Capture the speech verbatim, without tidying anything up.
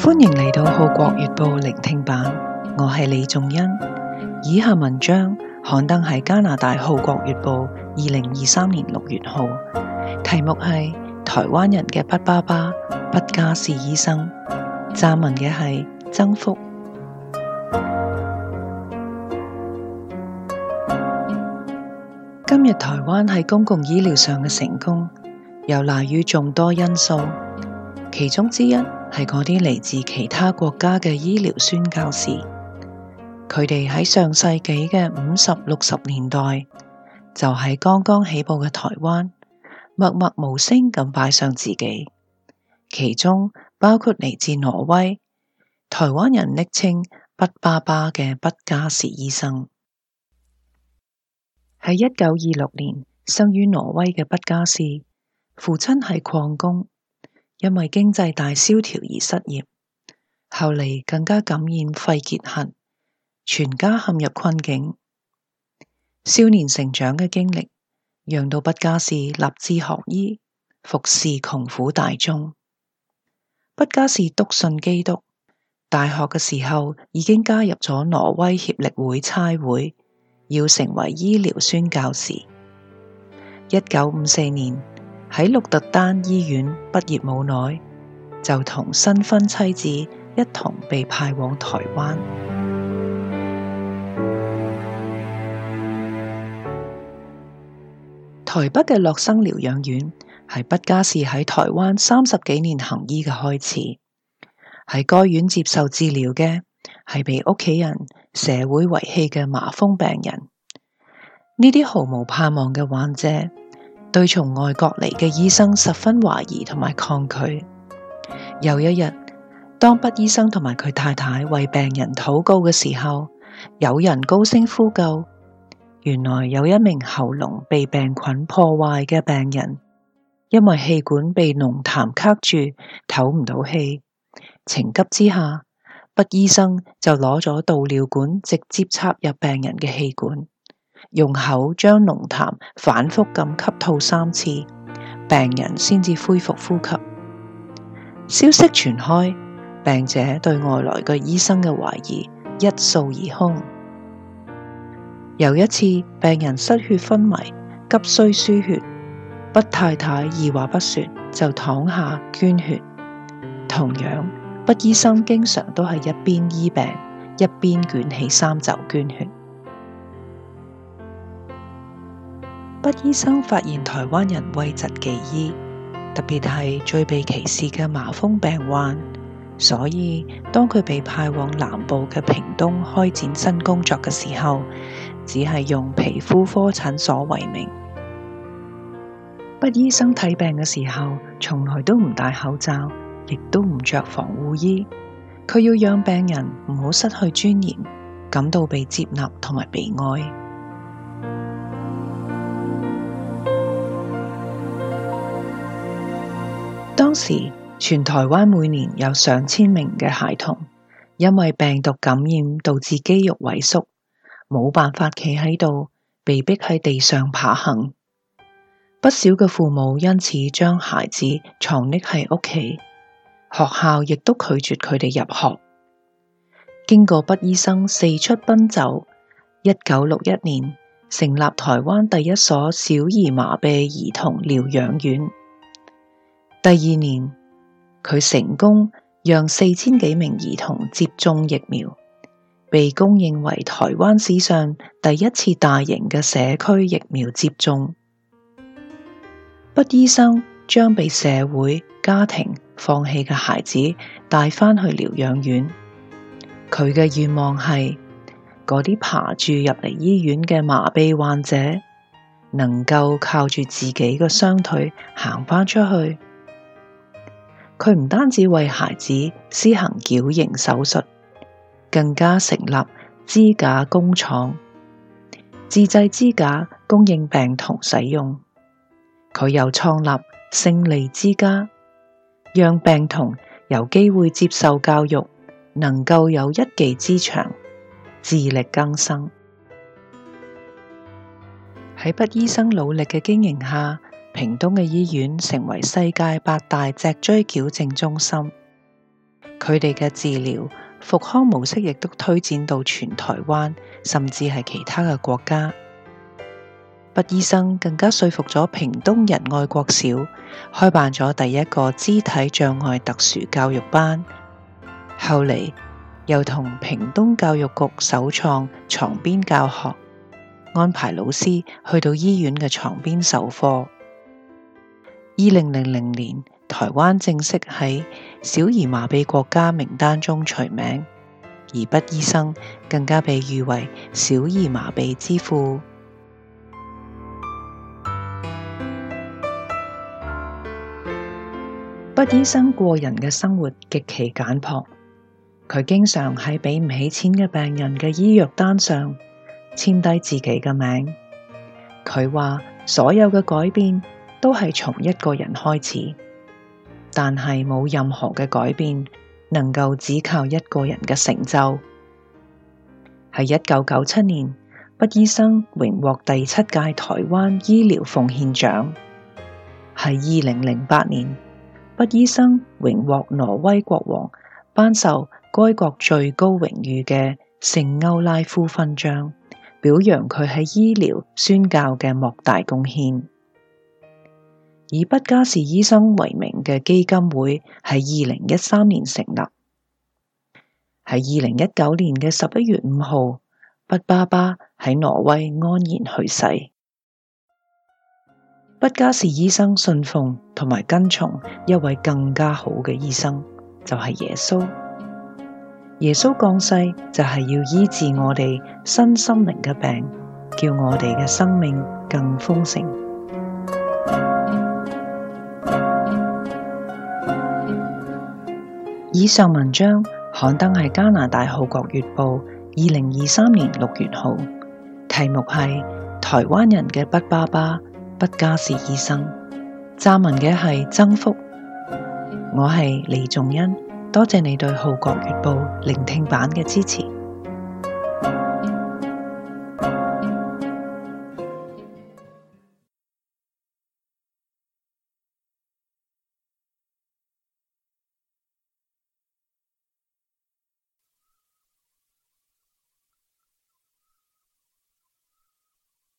歡迎嚟到《浩國月報》聆聽版，我係李仲恩。以下文章刊登喺加拿大《浩國月報》二零二三年六月號，題目係台灣人嘅畢爸爸畢嘉士醫生，撰文嘅係曾福。今日台灣喺公共醫療上嘅成功，有賴於眾多因素，其中之一係嗰啲嚟自其他國家嘅醫療宣教士，佢哋喺上世紀嘅五十六十年代，就喺剛剛起步嘅台灣，默默無聲咁擺上自己，其中包括嚟自挪威，台灣人昵稱畢爸爸嘅畢嘉士醫生。喺一九二六年生於挪威嘅畢嘉士，父親係礦工，因為經濟大蕭條而失業，後嚟更加感染肺結核，全家陷入困境。少年成長嘅經歷，讓到畢嘉士立志學醫，服侍窮苦大眾。畢嘉士篤信基督，大學嘅時候已經加入咗挪威協力會差會，要成為醫療宣教士。一九五四年喺鹿特丹醫院畢業冇耐，就同新婚妻子一同被派往台灣。台北嘅樂生療養院係畢嘉士喺台灣三十幾年行醫嘅開始。喺該院接受治療嘅係被屋企人、社會遺棄嘅麻風病人。呢啲毫無盼望嘅患者，對從外國嚟嘅醫生十分懷疑同埋抗拒。有一日，當畢醫生同埋佢太太為病人禱告嘅時候，有人高聲呼救。原來有一名喉嚨被病菌破壞嘅病人，因為氣管被濃痰卡住，唞唔到氣。情急之下，畢醫生就攞咗導尿管直接插入病人嘅氣管，用口將濃痰反覆咁吸吐三次，病人先至恢復呼吸。消息傳開，病者對外來嘅醫生嘅懷疑一掃而空。有一次，病人失血昏迷，急需輸血，畢太太二話不說就躺下捐血。同樣，畢醫生經常都係一邊醫病，一邊捲起衫袖捐血。畢醫生發現台灣人諱疾忌醫，特別係最被歧視嘅麻風病患，所以當佢被派往南部嘅屏東開展新工作嘅時候，只係用皮膚科診所為名。畢醫生睇病嘅時候，從來都唔戴口罩，亦都唔着防護衣。佢要讓病人唔好失去尊嚴，感到被接納同埋被愛。當時，全台灣每年有上千名嘅孩童，因為病毒感染導致肌肉萎縮，冇辦法企喺度，被迫喺地上爬行。不少嘅父母因此將孩子藏匿喺屋企，學校亦都拒絕佢哋入學。經過畢醫生四出奔走，一九六一年成立台灣第一所小兒麻痹兒童療養院。第二年，佢成功讓四千幾名兒童接種疫苗，被公認為台灣史上第一次大型嘅社區疫苗接種。畢醫生將被社會、家庭放棄嘅孩子帶返去療養院，佢嘅願望係嗰啲爬住入嚟醫院嘅麻痹患者，能夠靠住自己嘅雙腿行返出去。佢唔單止為孩子施行矯形手術，更加成立支架工廠，自製支架供應病童使用。佢又創立勝利之家，讓病童有機會接受教育，能夠有一技之長，自力更生。喺畢醫生努力嘅經營下，屏東嘅醫院成為世界八大脊椎矯正中心。 佢哋嘅治療復康模式亦都推展到全台灣，甚至係其他嘅國家。畢醫生更加說服咗屏東仁愛國小，開辦咗第一個肢體障礙特殊教育班。後嚟又同屏東教育局首創床邊教學，安排老師去到醫院嘅床邊授課。二零零零年，台灣正式喺小兒麻痹國家名單中除名，而畢醫生更加被譽為小兒麻痹之父。畢醫生過人嘅生活極其簡樸，佢經常喺俾唔起錢嘅病人嘅醫藥單上簽低自己嘅名。佢話所有嘅改變都係從一個人開始，但係冇任何嘅改變能夠只靠一個人嘅成就。喺一九九七年，畢醫生榮獲第七屆台灣醫療奉獻獎。喺二零零八年，畢醫生榮獲挪威國王頒授該國最高榮譽嘅聖歐拉夫勳章，表揚佢喺醫療宣教嘅莫大貢獻。以畢嘉士醫生為名嘅基金會喺二零一三年成立。喺二零一九年嘅十一月五號，畢爸爸喺挪威安然去世。畢嘉士醫生信奉同埋跟從一位更加好嘅醫生，就係耶穌。耶穌降世就係要醫治我哋身心靈嘅病，叫我哋嘅生命更豐盛。以上文章刊登喺加拿大《號角月報》二零二三年六月號，題目係台灣人嘅畢爸爸畢嘉士醫生，撰文嘅係曾福。我係李仲恩，多謝你對《號角月報》聆聽版嘅支持。